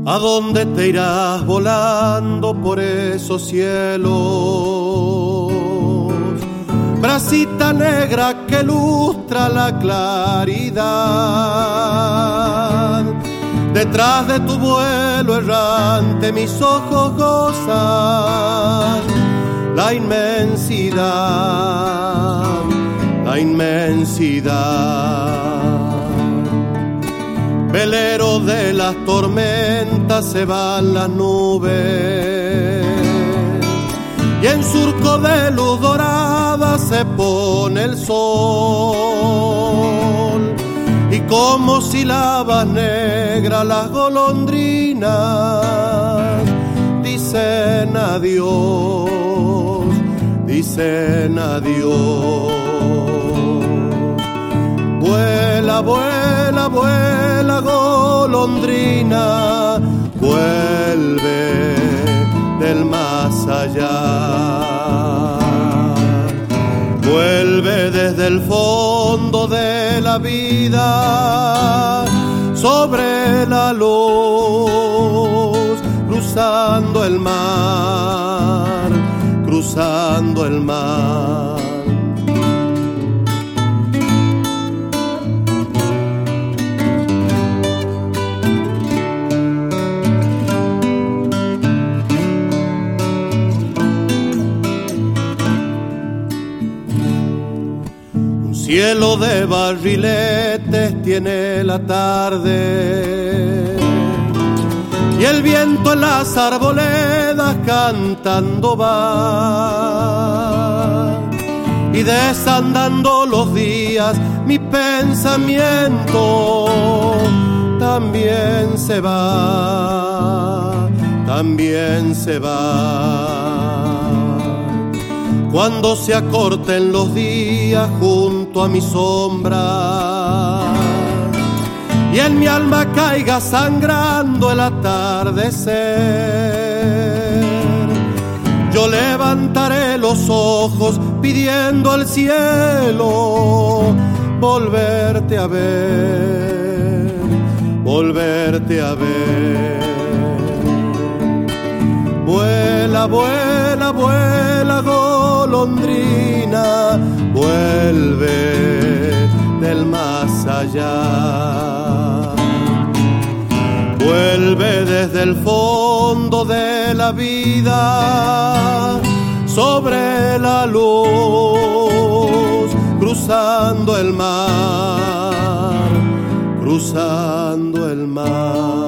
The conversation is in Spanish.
¿A dónde te irás volando por esos cielos? Bracita negra que lustra la claridad. Detrás de tu vuelo errante mis ojos gozan la inmensidad, la inmensidad. Velero de las tormentas se van las nubes y en surco de luz dorada se pone el sol. Y como sílabas negras las golondrinas dicen adiós, dicen adiós. Vuela, vuela, vuela, golondrina, vuelve del más allá. Vuelve desde el fondo de la vida sobre la luz, cruzando el mar, cruzando el mar. Cielo de barriletes tiene la tarde y el viento en las arboledas cantando va, y desandando los días mi pensamiento también se va, también se va. Cuando se acorten los días junto a mi sombra y en mi alma caiga sangrando el atardecer, yo levantaré los ojos pidiendo al cielo volverte a ver, volverte a ver. Vuela, vuela, vuela, golondrina, vuelve del más allá. Vuelve desde el fondo de la vida sobre la luz, cruzando el mar, cruzando el mar.